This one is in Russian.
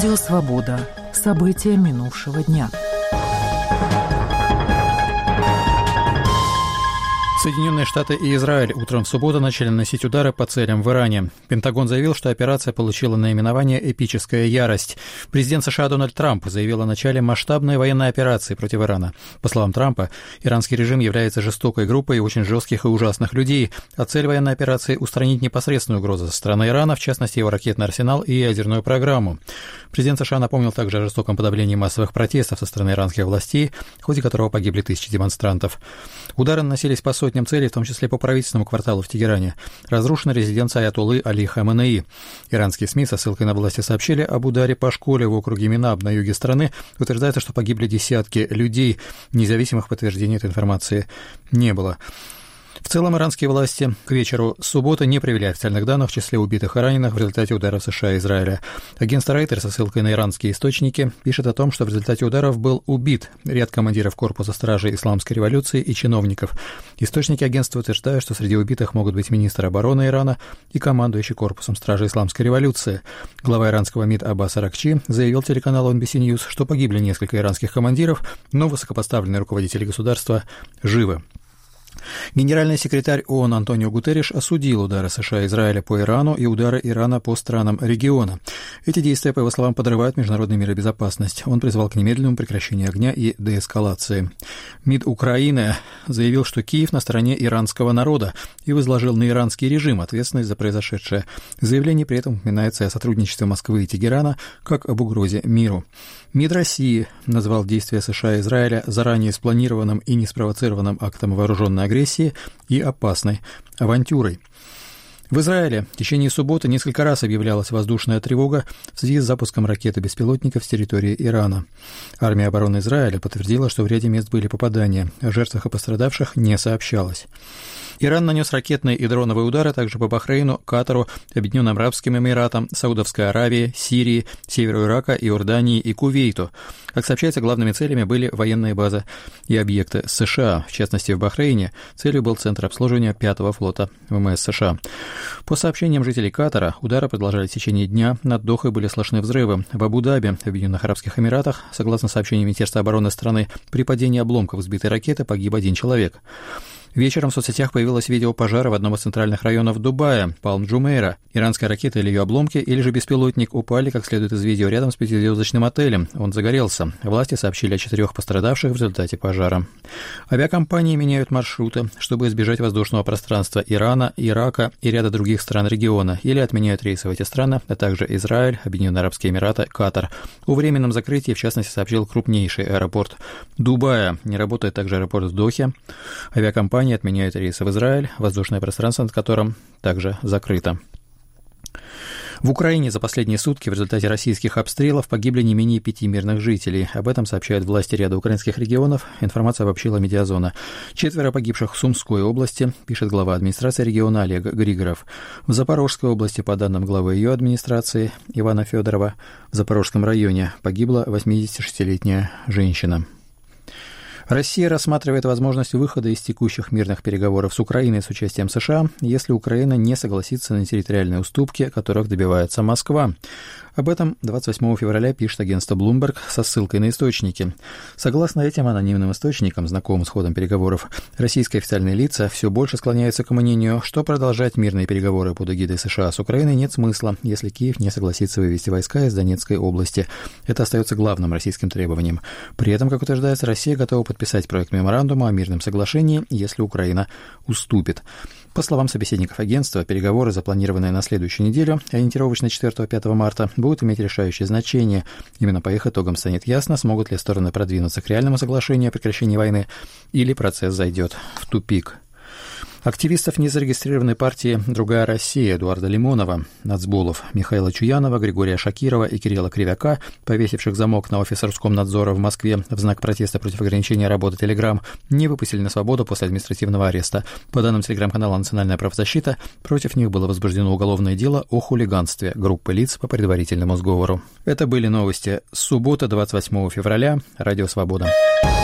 Радио «Свобода». События минувшего дня. Соединенные Штаты и Израиль утром в субботу начали наносить удары по целям в Иране. Пентагон заявил, что операция получила наименование «Эпическая ярость». Президент США Дональд Трамп заявил о начале масштабной военной операции против Ирана. По словам Трампа, иранский режим является жестокой группой очень жестких и ужасных людей, а цель военной операции – устранить непосредственную угрозу со стороны Ирана, в частности его ракетный арсенал и ядерную программу. Президент США напомнил также о жестоком подавлении массовых протестов со стороны иранских властей, в ходе которого погибли тысячи демонстрантов. Удары наносились по сотням целей, в том числе по правительственному кварталу в Тегеране. Разрушена резиденция аятоллы Али Хаменеи. Иранские СМИ со ссылкой на власти сообщили об ударе по школе в округе Минаб на юге страны. Утверждается, что погибли десятки людей. Независимых подтверждений этой информации не было. В целом, иранские власти к вечеру субботы не привели официальных данных в числе убитых и раненых в результате ударов США и Израиля. Агентство Reuters со ссылкой на иранские источники пишет о том, что в результате ударов был убит ряд командиров корпуса стражей исламской революции и чиновников. Источники агентства утверждают, что среди убитых могут быть министр обороны Ирана и командующий корпусом стражей исламской революции. Глава иранского МИД Аббас Аракчи заявил телеканалу NBC News, что погибли несколько иранских командиров, но высокопоставленные руководители государства живы. Генеральный секретарь ООН Антонио Гутерриш осудил удары США и Израиля по Ирану и удары Ирана по странам региона. Эти действия, по его словам, подрывают международный мир и безопасность. Он призвал к немедленному прекращению огня и деэскалации. МИД Украины заявил, что Киев на стороне иранского народа и возложил на иранский режим ответственность за произошедшее. В заявлении при этом упоминается о сотрудничестве Москвы и Тегерана как об угрозе миру. МИД России назвал действия США и Израиля заранее спланированным и неспровоцированным актом вооруженной агрессии и опасной авантюрой. В Израиле в течение субботы несколько раз объявлялась воздушная тревога в связи с запуском ракет-беспилотников с территории Ирана. Армия обороны Израиля подтвердила, что в ряде мест были попадания, о жертвах и пострадавших не сообщалось. Иран нанес ракетные и дроновые удары также по Бахрейну, Катару, Объединенным Арабским Эмиратам, Саудовской Аравии, Сирии, северу Ирака, Иордании и Кувейту. Как сообщается, главными целями были военные базы и объекты США. В частности, в Бахрейне целью был центр обслуживания 5-го флота ВМС США. По сообщениям жителей Катара, удары продолжались в течение дня. Над Дохой были слышны взрывы. В Абу-Даби, в Объединенных Арабских Эмиратах, согласно сообщениям Министерства обороны страны, при падении обломков сбитой ракеты погиб 1 человек. Вечером в соцсетях появилось видео пожара в одном из центральных районов Дубая, Палм-Джумейра. Иранская ракета или ее обломки, или же беспилотник упали, как следует из видео, рядом с 5-звездочным отелем. Он загорелся. Власти сообщили о 4 пострадавших в результате пожара. Авиакомпании меняют маршруты, чтобы избежать воздушного пространства Ирана, Ирака и ряда других стран региона, или отменяют рейсы в эти страны, а также Израиль, Объединенные Арабские Эмираты, Катар. О временном закрытии, в частности, сообщил крупнейший аэропорт Дубая. Не работает также аэропорт в Дохе. Авиакомпании отменяют рейсы в Израиль, воздушное пространство над которым также закрыто. В Украине за последние сутки в результате российских обстрелов погибли не менее 5 мирных жителей. Об этом сообщают власти ряда украинских регионов. Информацию обобщила Медиазона. 4 погибших в Сумской области, пишет глава администрации региона Олег Григоров. В Запорожской области, по данным главы ее администрации Ивана Федорова, в Запорожском районе погибла 86-летняя женщина. Россия рассматривает возможность выхода из текущих мирных переговоров с Украиной с участием США, если Украина не согласится на территориальные уступки, которых добивается Москва. Об этом 28 февраля пишет агентство Bloomberg со ссылкой на источники. Согласно этим анонимным источникам, знакомым с ходом переговоров, российские официальные лица все больше склоняются к мнению, что продолжать мирные переговоры под эгидой США с Украиной нет смысла, если Киев не согласится вывести войска из Донецкой области. Это остается главным российским требованием. При этом, как утверждается, Россия готова подписать проект меморандума о мирном соглашении, если Украина уступит. По словам собеседников агентства, переговоры, запланированные на следующую неделю, ориентировочно 4-5 марта, будут иметь решающее значение. Именно по их итогам станет ясно, смогут ли стороны продвинуться к реальному соглашению о прекращении войны, или процесс зайдет в тупик. Активистов незарегистрированной партии «Другая Россия» Эдуарда Лимонова, нацболов Михаила Чуянова, Григория Шакирова и Кирилла Кривяка, повесивших замок на офис Роскомнадзора в Москве в знак протеста против ограничения работы Telegram, не выпустили на свободу после административного ареста. По данным телеграм-канала «Национальная правозащита», против них было возбуждено уголовное дело о хулиганстве группы лиц по предварительному сговору. Это были новости с субботы, 28 февраля. Радио «Свобода».